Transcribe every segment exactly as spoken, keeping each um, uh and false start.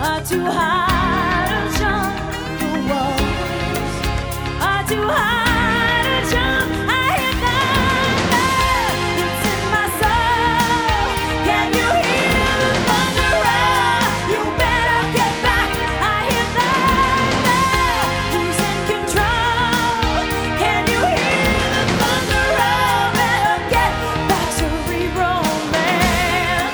are too high to jump. The walls are too high to jump. I hear thunder, it's in my soul. Can you hear the thunder roll? You better get back. I hear thunder, who's in control? Can you hear the thunder roll? Better get back, Cerebral Man.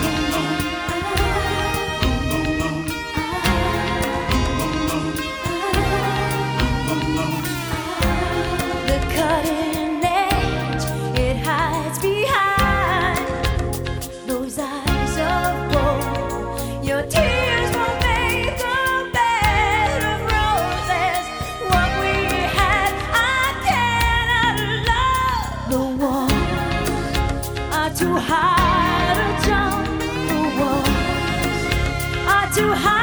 The cutting edge, it hides behind those eyes of gold. Your tears won't make a bed of roses. What we had, I cannot love. The walls are too high to jump. The walls are too high.